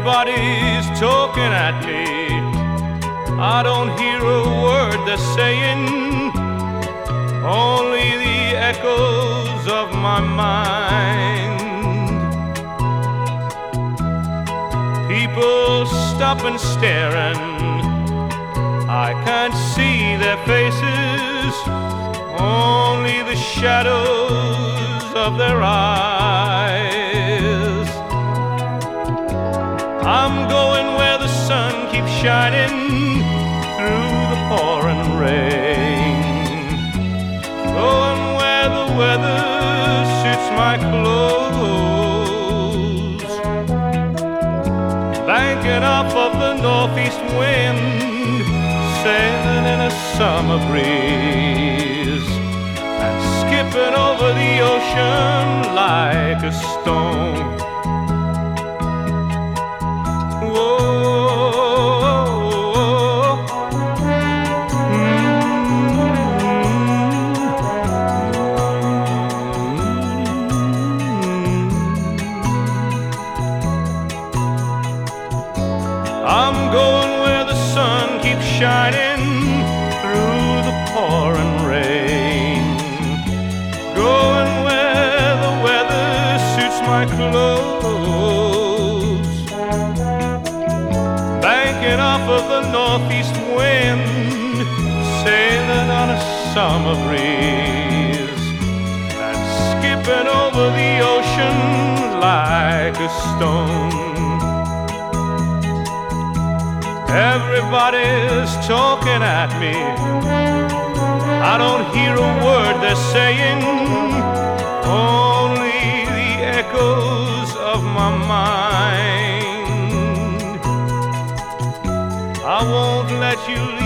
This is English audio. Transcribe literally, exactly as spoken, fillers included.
Everybody's talking at me. I don't hear a word they're saying, only the echoes of my mind. People stop and staring, I can't see their faces, only the shadows of their eyes. I'm going where the sun keeps shining through the pouring rain, going where the weather suits my clothes, banking off of the northeast wind, sailing in a summer breeze, and skipping over the ocean like a stone. I'm going where the sun keeps shining through the pouring rain, going where the weather suits my clothes, banking off of the northeast wind, sailing on a summer breeze, and skipping over the ocean like a stone. Everybody's talking at me, I don't hear a word they're saying, only the echoes of my mind. I won't let you leave